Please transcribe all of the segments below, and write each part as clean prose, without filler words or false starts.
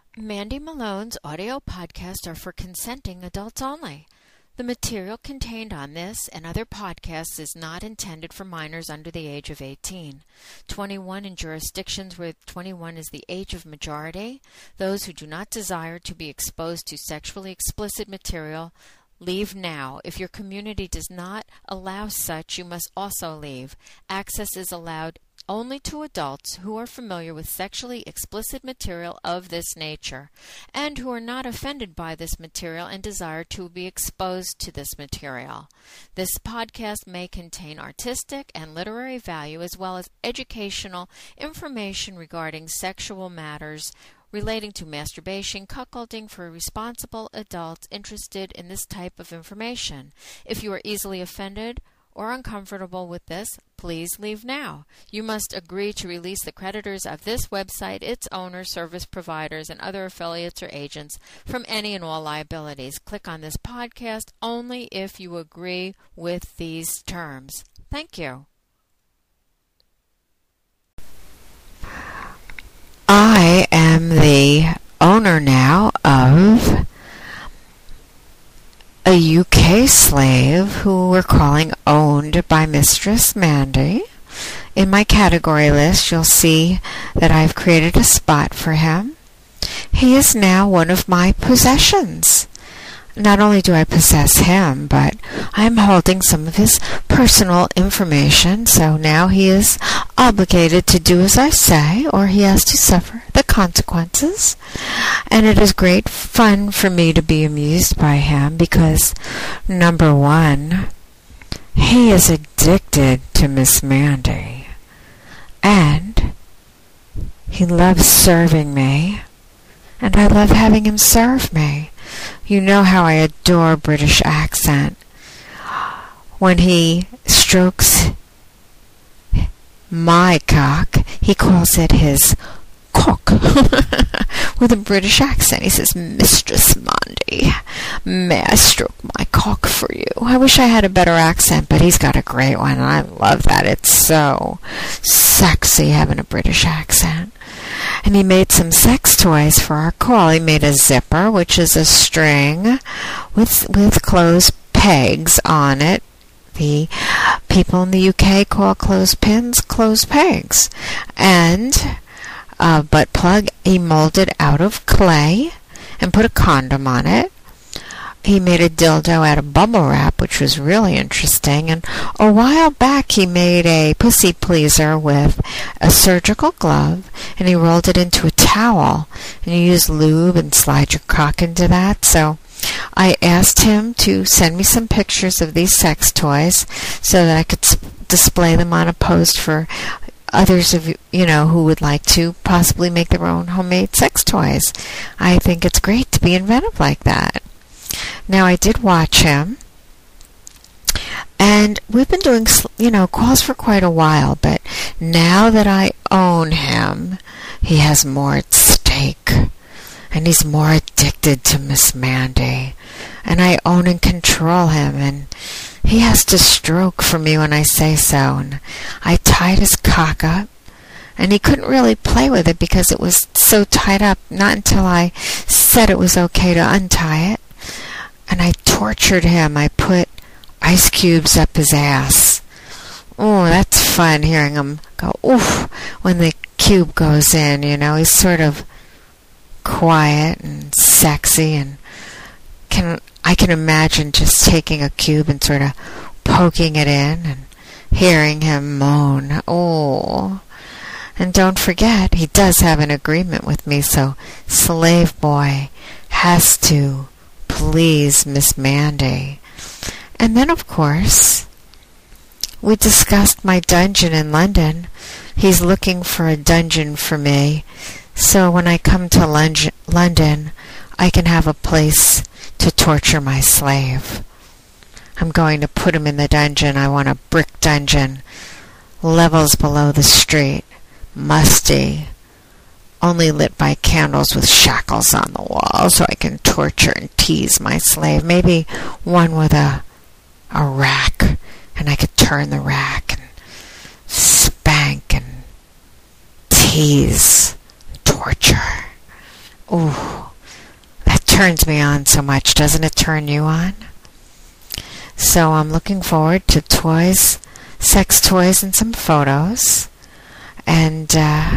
Mandy Malone's audio podcasts are for consenting adults only. The material contained on this and other podcasts is not intended for minors under the age of 18. 21 in jurisdictions where 21 is the age of majority. Those who do not desire to be exposed to sexually explicit material, leave now. If your community does not allow such, you must also leave. Access is allowed only to adults who are familiar with sexually explicit material of this nature and who are not offended by this material and desire to be exposed to this material. This podcast may contain artistic and literary value as well as educational information regarding sexual matters relating to masturbation, cuckolding for responsible adults interested in this type of information. If you are easily offended or uncomfortable with this, please leave now. You must agree to release the creditors of this website, its owners, service providers, and other affiliates or agents from any and all liabilities. Click on this podcast only if you agree with these terms. Thank you. I am the owner now of a UK slave who we're calling owned by Mistress Mandy. In my category list, you'll see that I've created a spot for him. He is now one of my possessions. Not only do I possess him, but I'm holding some of his personal information, so now he is obligated to do as I say, or he has to suffer the consequences. And it is great fun for me to be amused by him because, number one, he is addicted to Miss Mandy. And he loves serving me, and I love having him serve me. You know how I adore British accent. When he strokes my cock, he calls it his cock with a British accent. He says, Mistress Mandy, may I stroke my cock for you? I wish I had a better accent, but he's got a great one, and I love that. It's so sexy having a British accent. And he made some sex toys for our call. He made a zipper, which is a string with clothes pegs on it. The people in the UK call clothespins clothes pegs. And a butt plug he molded out of clay and put a condom on it. He made a dildo out of bubble wrap, which was really interesting. And a while back, he made a pussy pleaser with a surgical glove, and he rolled it into a towel. And you use lube and slide your cock into that. So I asked him to send me some pictures of these sex toys so that I could display them on a post for others of you know who would like to possibly make their own homemade sex toys. I think it's great to be inventive like that. Now, I did watch him, and we've been doing, calls for quite a while, but now that I own him, he has more at stake, and he's more addicted to Miss Mandy, and I own and control him, and he has to stroke for me when I say so, and I tied his cock up, and he couldn't really play with it because it was so tied up, not until I said it was okay to untie it. And I tortured him. I put ice cubes up his ass. Oh, that's fun hearing him go, oof, when the cube goes in, He's sort of quiet and sexy, and I can imagine just taking a cube and sort of poking it in and hearing him moan. Oh. And don't forget, he does have an agreement with me, so Slave Boy has to please Miss Mandy. And then, of course, we discussed my dungeon in London. He's looking for a dungeon for me, so when I come to London, I can have a place to torture my slave. I'm going to put him in the dungeon. I want a brick dungeon, levels below the street, musty, only lit by candles with shackles on the wall so I can torture and tease my slave. Maybe one with a rack, and I could turn the rack and spank and tease, torture. Ooh, that turns me on so much. Doesn't it turn you on? So I'm looking forward to toys, sex toys, and some photos. And,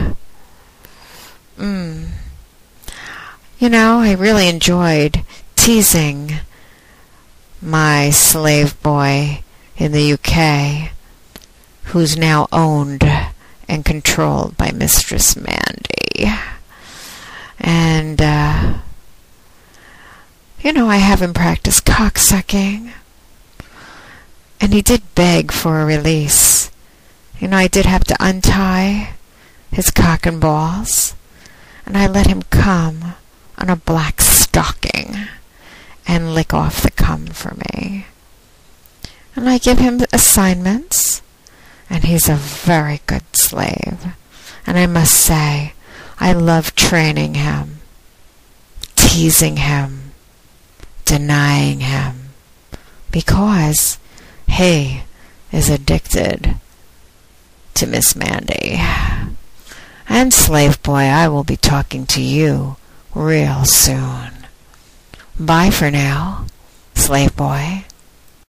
I really enjoyed teasing my slave boy in the UK, who's now owned and controlled by Mistress Mandy. And, I have him practice cocksucking. And he did beg for a release. I did have to untie his cock and balls, and I let him come on a black stocking and lick off the cum for me. And I give him assignments, and he's a very good slave. And I must say, I love training him, teasing him, denying him, because he is addicted to Miss Mandy. And slave boy, I will be talking to you real soon. Bye for now, slave boy.